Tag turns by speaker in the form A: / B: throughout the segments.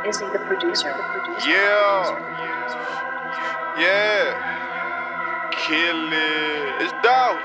A: Is he the producer?
B: Yeah. Kill it. It's dog.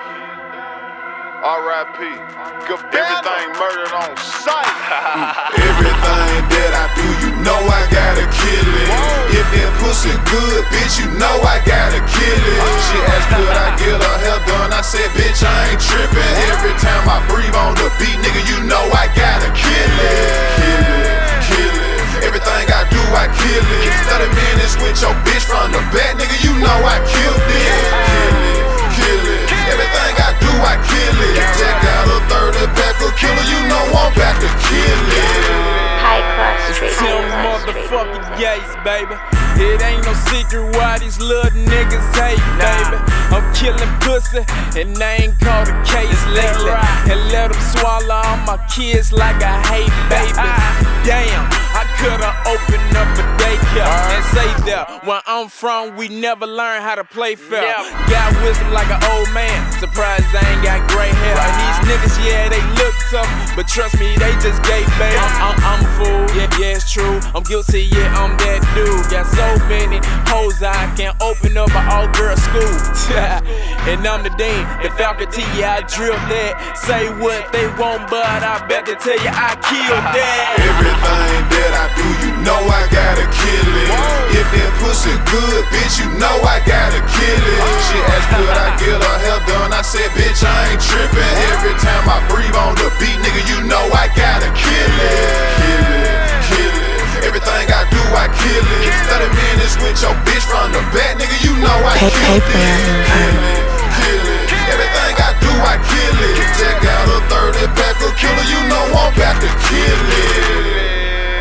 B: R.I.P. Everything murdered on sight.
C: Everything that I do, you know I gotta kill it. If that pussy good, bitch, you know I gotta kill it. She asked could I get her hair done, I said bitch, I ain't trippin'. Every time I breathe on the beat, nigga, you know I gotta kill it. Kill it. Everything I do, I kill it. 30 minutes with your bitch from the back, nigga, you know I killed it. Kill it. Everything I do, I kill it. Jack got a 30 pack of killer, you know I'm back to kill it.
A: High class street
D: Tim motherfucking Yates, baby. It ain't no secret why these little niggas hate, baby. I'm killing pussy, and I ain't caught a case lately. And let them swallow all my kids like I hate babies. Damn, I coulda opened up a daycare and say that where I'm from, we never learn how to play fair. Got wisdom like an old man, surprised I ain't got gray hair. And these niggas, yeah, they look tough, but trust me, they just gay, baby. I'm a fool, yeah, it's true. I'm guilty, yeah, I'm that dude. Got so many hoes I can't open up an all-girl school. And I'm the dean, the faculty, yeah, I drilled that. Say what they want, but I bet they tell you I killed that.
C: Everything that I do, you know I gotta kill it. If that pussy good, bitch, you know I gotta kill it. She asked could I get her hair done, I said bitch, I ain't trippin'. Every time I breathe on the beat, nigga, you know I gotta kill it. Everything I do, I kill it. 30 minutes with your bitch from the back, nigga, you know I kill it. Kill it. Everything I do, I kill it. Jack got a 30 pack of killer, you know I'm back to kill it.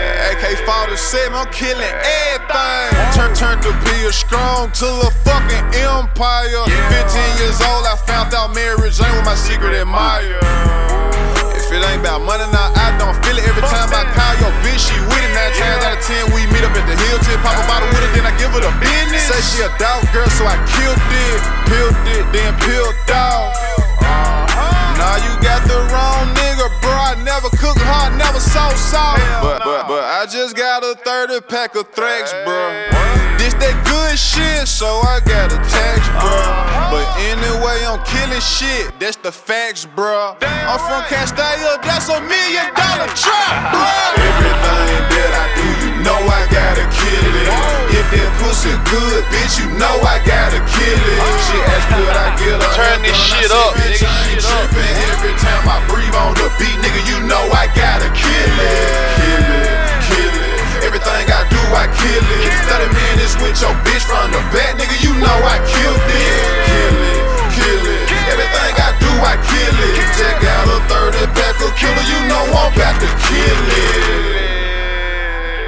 C: AK-47, I'm killing everything. Turned the pill strong to a fucking empire. 15 years old, I found out Mary Jane was my secret admirer. If it ain't about money, now I don't feel it. Every time I call your bitch, she with it. 9 times out of 10, we meet up at the hill tip. Pop a bottle with her, then I give her the business. Say she a dog girl, so I killed it. Peeled it, then peeled dog. Nah, you got the wrong nigga, bro. I never cooked hard, never saw salt. But I just got a 30 pack of Thrax, bro. This that good shit, so I got a tax, bro. But anyway, I'm killing shit, that's the facts, bro. I'm from Castalia, that's $1 million trap, bro. Everything that I do, you know I gotta kill it. If that pussy good, bitch, you know I gotta kill it. She asked could I get her
B: Turn this shit up,
C: bitch, I ain't trippin'. Every time I breathe on the beat, nigga, you know I gotta kill it. Everything I do, I kill it. 30 minutes with your bitch from the back, nigga, you know I killed it. Kill it. Everything I do, I kill it. Jack got a 30 pack of killer, you know I'm back to kill it.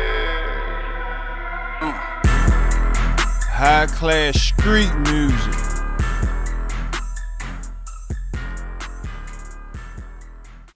D: High class street music.